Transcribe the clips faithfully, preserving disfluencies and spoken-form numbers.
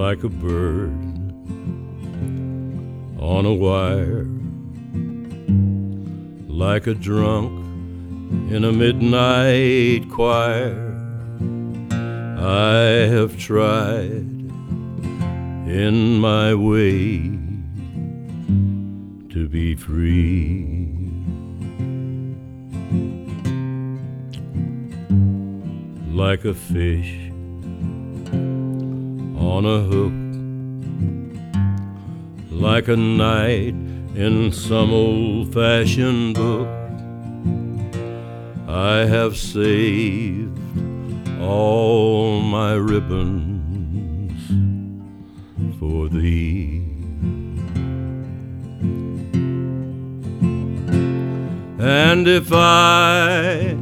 like a bird on a wire, like a drunk in a midnight choir. I have tried in my way to be free. Like a fish on a hook, like a knight in some old-fashioned book, I have saved all my ribbons for thee. And if I,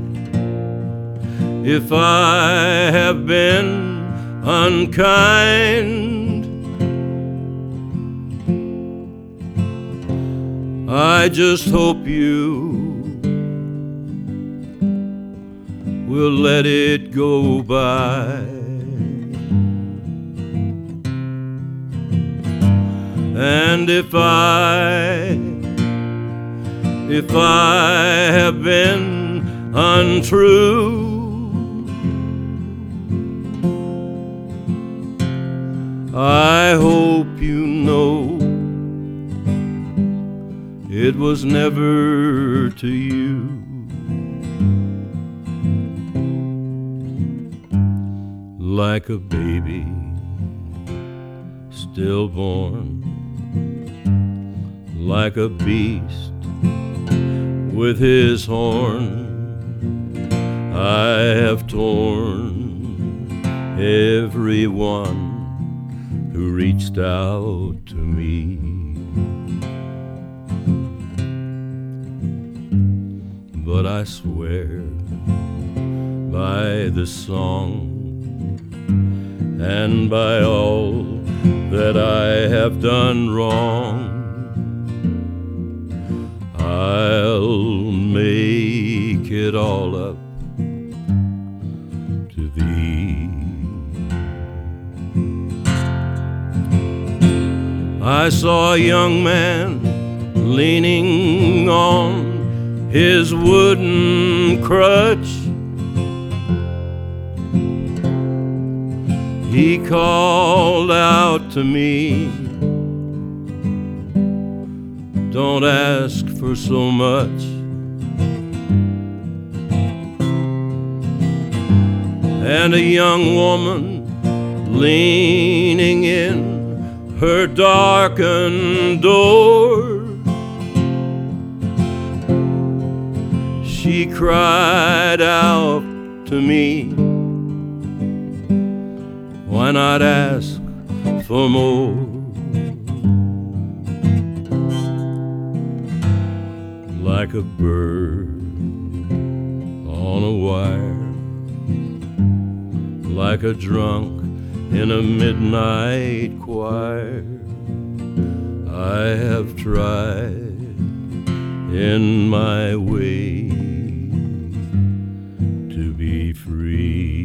if I have been unkind, I just hope you will let it go by. And if I, if I have been untrue, I hope you know it was never to you. Like a baby stillborn, like a beast with his horn, I have torn every one who reached out to me. But I swear by the song and by all that I have done wrong, I'll make it all up to thee. I saw a young man leaning on his wooden crutch. He called out to me, don't ask for so much. And a young woman leaning in her darkened door, she cried out to me, why not ask for more? Like a bird on a wire, like a drunk in a midnight choir, I have tried in my way to be free.